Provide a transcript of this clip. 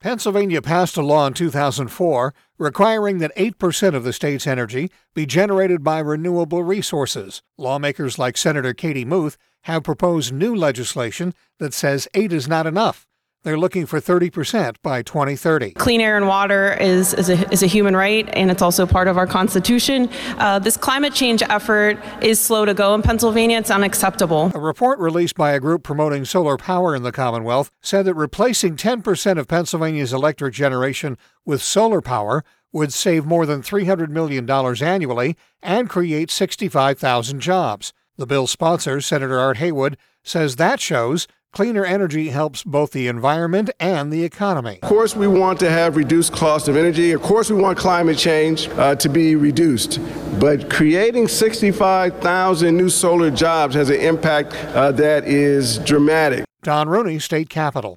Pennsylvania passed a law in 2004 requiring that 8% of the state's energy be generated by renewable resources. Lawmakers like Senator Katie Muth have proposed new legislation that says 8 is not enough. They're looking for 30% by 2030. Clean air and water is a human right, and it's also part of our Constitution. This climate change effort is slow to go in Pennsylvania. It's unacceptable. A report released by a group promoting solar power in the Commonwealth said that replacing 10% of Pennsylvania's electric generation with solar power would save more than $300 million annually and create 65,000 jobs. The bill's sponsor, Senator Art Haywood, says that shows cleaner energy helps both the environment and the economy. Of course, we want to have reduced cost of energy. Of course, we want climate change to be reduced. But creating 65,000 new solar jobs has an impact that is dramatic. Don Rooney, State Capitol.